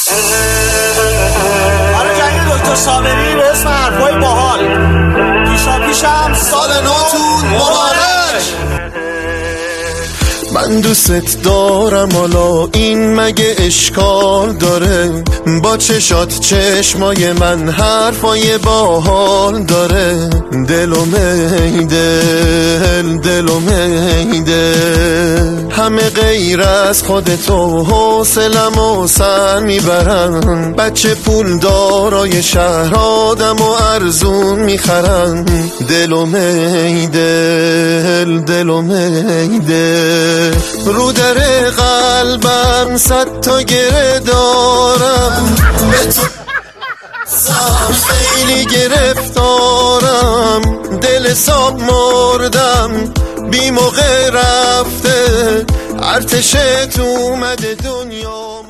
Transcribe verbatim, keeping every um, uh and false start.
آره جنگ دکتر صابری به اسم حرفای باحال. پیشا پیشم سال نوتون مبارک. من دوست دارم حالا این مگه اشکال داره؟ با چشات چشمای من حرفای باحال داره. دلو میدل دلو میدل همه غیر از خودتو حوصله‌مو سر میبرن. بچه پول دارای شهر آدم و ارزون میخرن. دلو میدل دلو میدل رو در قلبم صد تا گره دارم. به تو خیلی گرفتارم. دل حساب مردم بی موقع رفته. ارتشت اومده دنیا